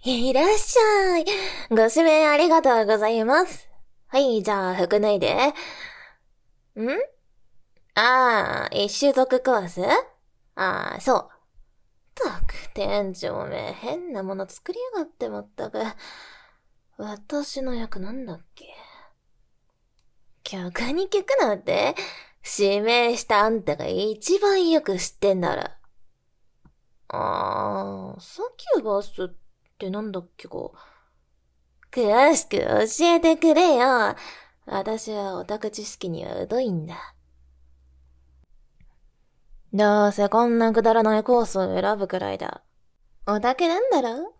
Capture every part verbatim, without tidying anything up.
いらっしゃい。ご指名ありがとうございます。はい、じゃあ服脱いで。んああ、一種族コースああ、そう。ったく、店長め、変なもの作りやがってまったく。私の役なんだっけ。客に聞くなんて、指名したあんたが一番よく知ってんだろ。ああ、サキュバスってなんだっけか。詳しく教えてくれよ。私はオタク知識には疎いんだ。どうせこんなくだらないコースを選ぶくらいだ。オタクなんだろ？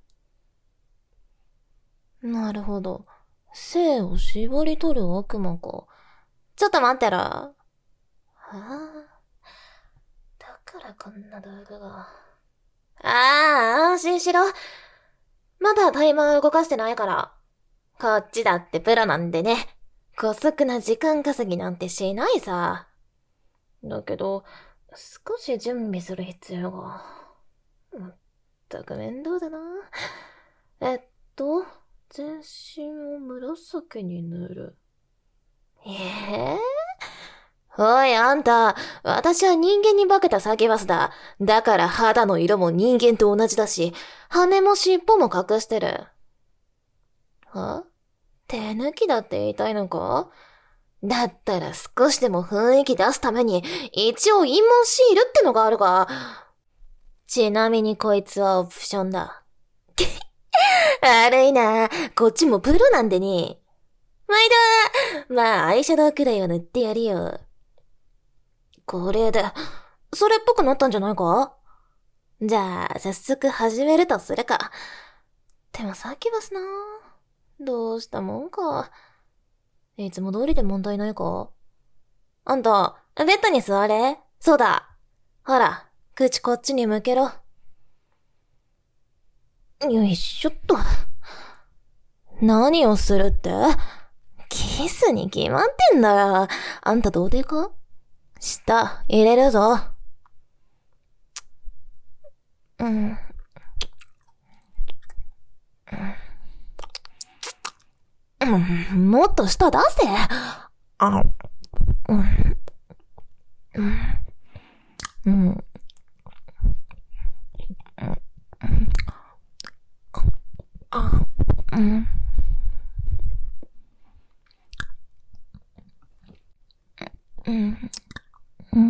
なるほど。性を絞り取る悪魔か。ちょっと待ってろ。はあ。だからこんな道具が。ああ、安心しろ。まだタイマー動かしてないから。こっちだってプロなんでね。姑息な時間稼ぎなんてしないさ。だけど、少し準備する必要が。まったく面倒だな。えっと、全身を紫に塗る。ええー、おい、あんた、私は人間に化けたサキュバスだ。だから肌の色も人間と同じだし、羽も尻尾も隠してる。は？手抜きだって言いたいのか？だったら少しでも雰囲気出すために、一応陰謀シールってのがあるが、ちなみにこいつはオプションだ。悪いな。こっちもプロなんでね。毎度まあ、アイシャドウくらいは塗ってやるよ。これで、それっぽくなったんじゃないか？じゃあ、早速始めるとするか。でもサキュバスな。どうしたもんか。いつも通りで問題ないか？あんた、ベッドに座れ。そうだ。ほら、口こっちに向けろ。よいしょっと。何をするって？キスに決まってんだよ。あんた童貞か？舌、入れるぞ。うん。うん、もっと舌出せ。あ、うん。うん。うん。あ、うん。うん。うん。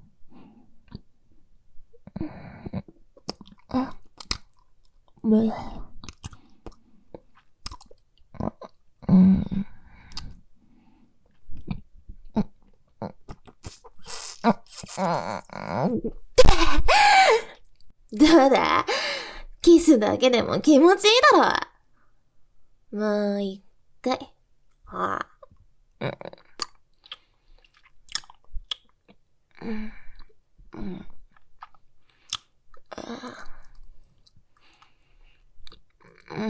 あ、む、うん。どうだ？キスだけでも気持ちいいだろ。もう一回。はあ、うん。うん。うん。うん。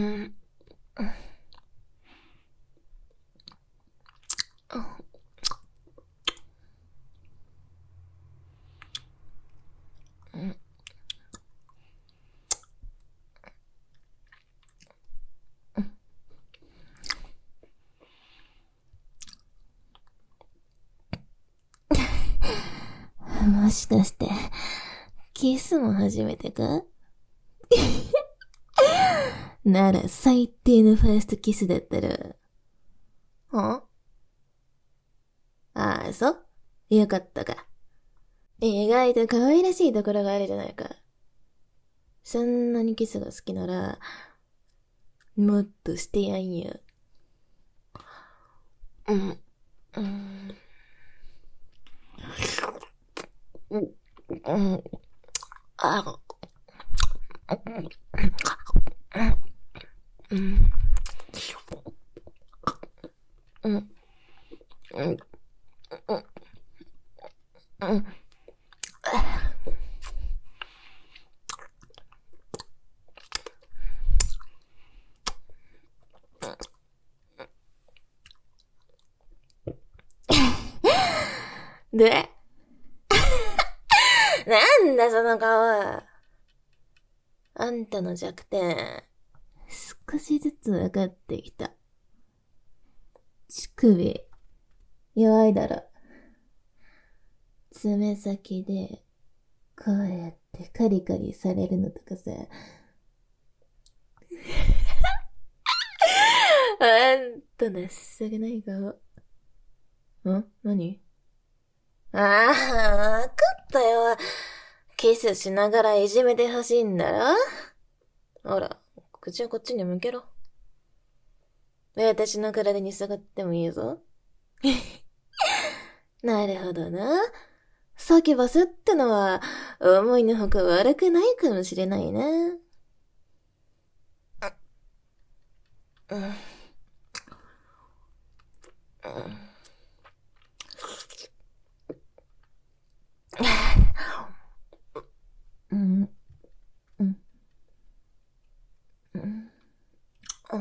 もしかして、キスも初めてか？なら最低のファーストキスだったら。は？ああ、そう？よかったか。意外と可愛らしいところがあるじゃないか。そんなにキスが好きなら、もっとしてやんよ。うん。うん。うん。うん。あ、うん。うん。うん。うん。で、なんだその顔。あんたの弱点、 しずつ分かってきた。乳首、弱いだろ。爪先で、こうやってカリカリされるのとかさ。あんた情けない顔。ん？何？ああ、わかったよ。キスしながらいじめてほしいんだろ？ほら、口はこっちに向けろ。私の体に下がってもいいぞ。なるほどな。サキバスってのは、思いのほか悪くないかもしれないね。うん。うん。うん。うん。うん。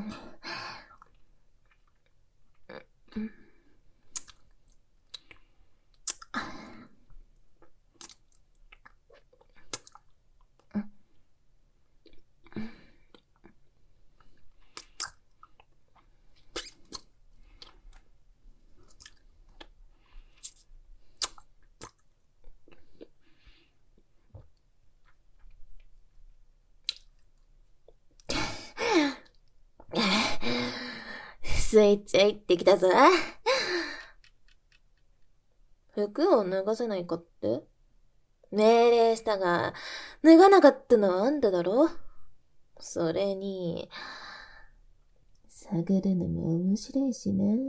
スイッチ入ってきたぞ。服を脱がせないかって？命令したが、脱がなかったのはあんただろ？それに、探るのも面白いしね。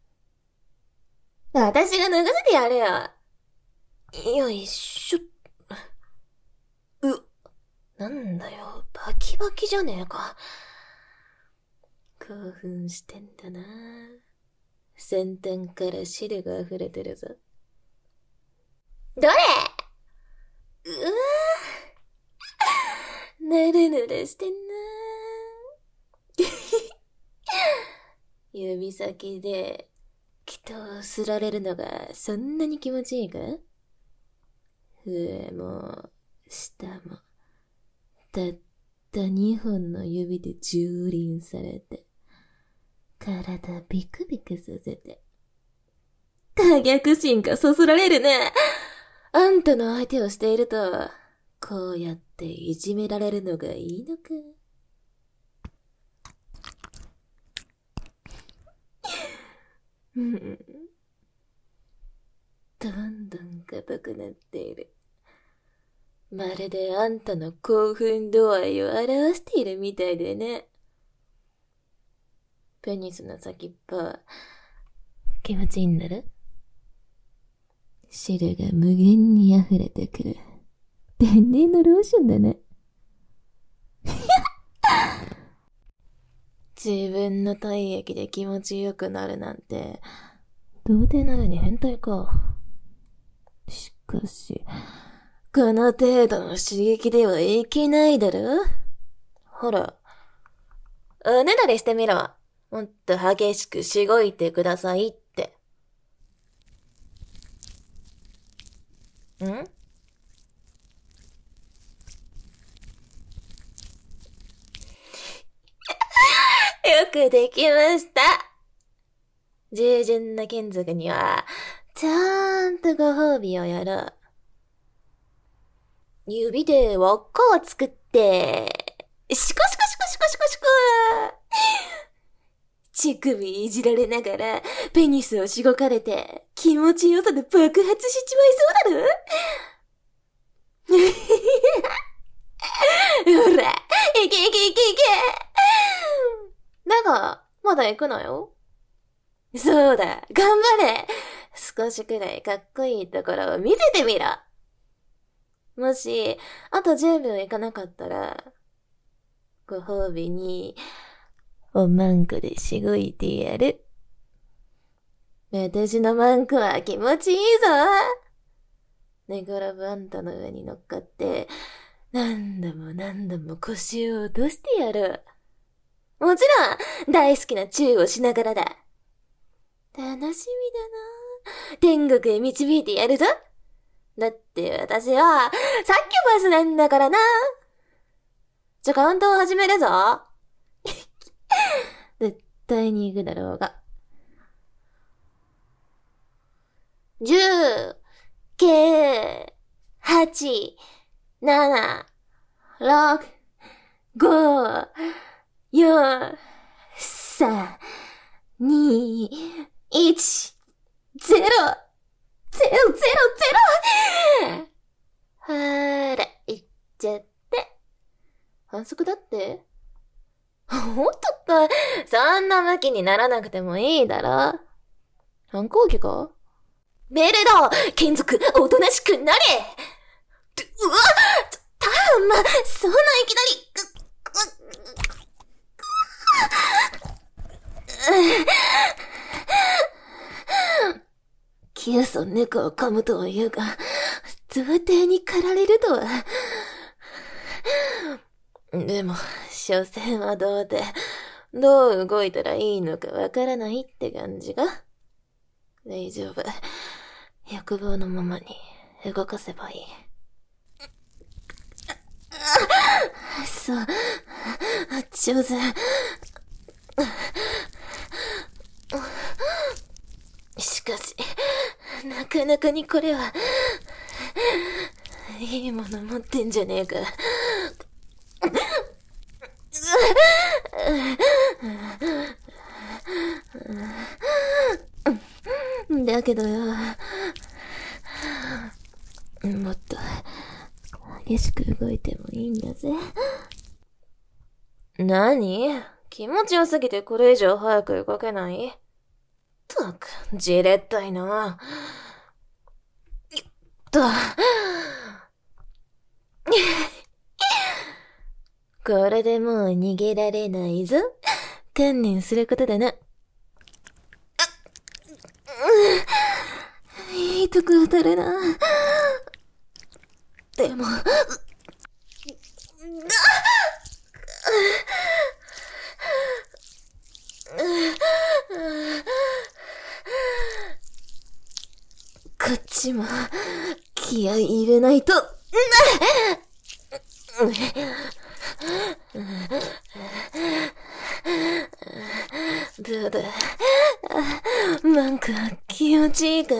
私が脱がせてやるよ。よいしょ。う、なんだよ、バキバキじゃねえか。興奮してんだな。先端から汁が溢れてるぞ。どれ？うわぁ。ぬるぬるしてんな。指先で人をすられるのがそんなに気持ちいいか？上も下もたったにほんの指で蹂躙されて、体ビクビクさせて。可逆心がそそられるね。あんたの相手をしていると、こうやっていじめられるのがいいのか。うん。どんどん硬くなっている。まるであんたの興奮度合いを表しているみたいでね。ペニスの先っぽ、気持ちいいんだろ？汁が無限に溢れてくる。天然のローションだね。自分の体液で気持ちよくなるなんて、童貞なのに変態か。しかし、この程度の刺激ではいけないだろ？ほら、おねだりしてみろ。もっと激しくしごいてくださいって。ん？よくできました。従順な眷属には、ちゃんとご褒美をやろう。指で輪っかを作って、シコシコシコシコシコシコ。乳首いじられながら、ペニスをしごかれて、気持ちよさで爆発しちまいそうだろ？ほら、いけいけいけいけ。だが、まだ行くのよ。そうだ、頑張れ。少しくらいかっこいいところを見せてみろ。もし、あとじゅうびょういかなかったら、ご褒美に、おまんこでしごいてやる。私のまんこは気持ちいいぞ。寝転ぶあんたの上に乗っかって、何度も何度も腰を落としてやる。もちろん、大好きなチューをしながらだ。楽しみだな。天国へ導いてやるぞ。だって私は、サッキュバスなんだからな。じゃ、カウントを始めるぞ。 対に行くだろうが。じゅう、きゅう、はち、なな、ろく、ご、よん、さん、に、いち、ゼロ、ゼロ、ゼロ、ゼロ。ほーら、行っちゃって。反則だって？ほんとか、そんな向きにならなくてもいいだろ。反抗期か？メレド、眷属、おとなしくなれ。うわっ、たま、そんないきなり、キューソン猫を噛むとは言うが、童貞に駆られるとは。でも、所詮はどうで、どう動いたらいいのかわからないって感じが。大丈夫。欲望のままに動かせばいい。そう、上手。しかし、なかなかにこれは、いいもの持ってんじゃねえか。だけどよ、もっと激しく動いてもいいんだぜ。何？気持ちよすぎてこれ以上早く動けない？ったく、じれったいな。よっと。これでもう逃げられないぞ。観念することだな。いいとこ当たるな。でも、こっちも気合い入れないと。どうだ、なんか気持ちいいか？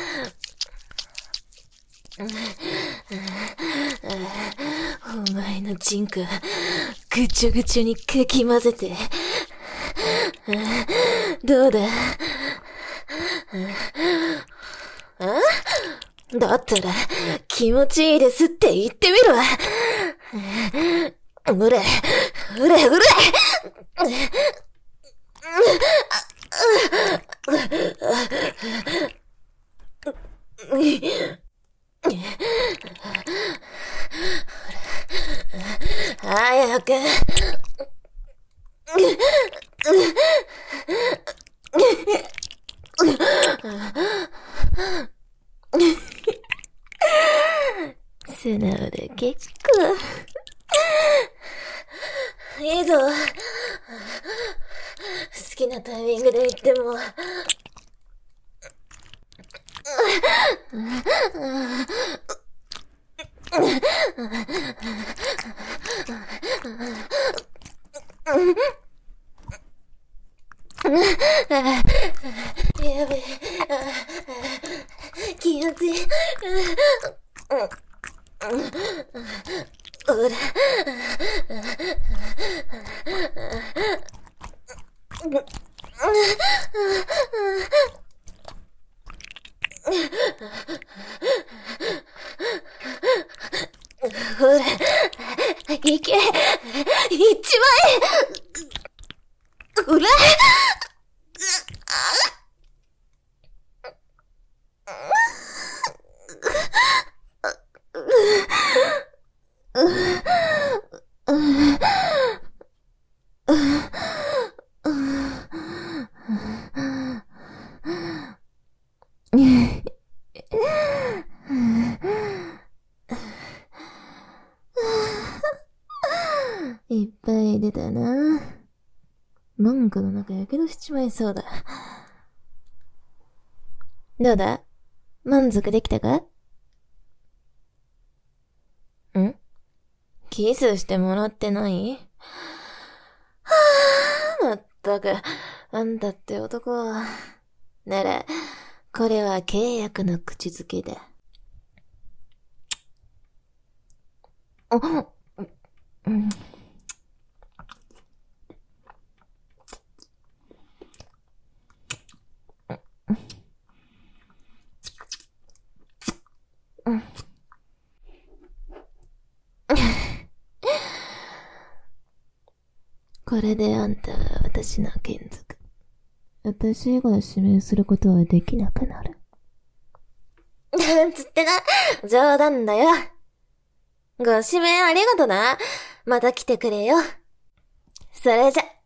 お前のチンコぐちょぐちょにかき混ぜて。どうだ？あ？だったら気持ちいいですって言ってみろ。うれ、うれ、うれ。早く。素直で結構。いいぞ。好きなタイミングで言っても。やべえ。気持ちいい。ほら。ほら、いけ、いっちまえ。ほら。いっぱい出たな。文句の中やけどしちまいそうだ。どうだ？満足できたか？ん？キスしてもらってない？はぁ、まったく。 あんたって男は。なら、これは契約の口づけだ。うん。これであんたは私の眷属。私以外指名することはできなくなる。なんつってな、冗談だよ。ご指名ありがとな。また来てくれよ。それじゃ。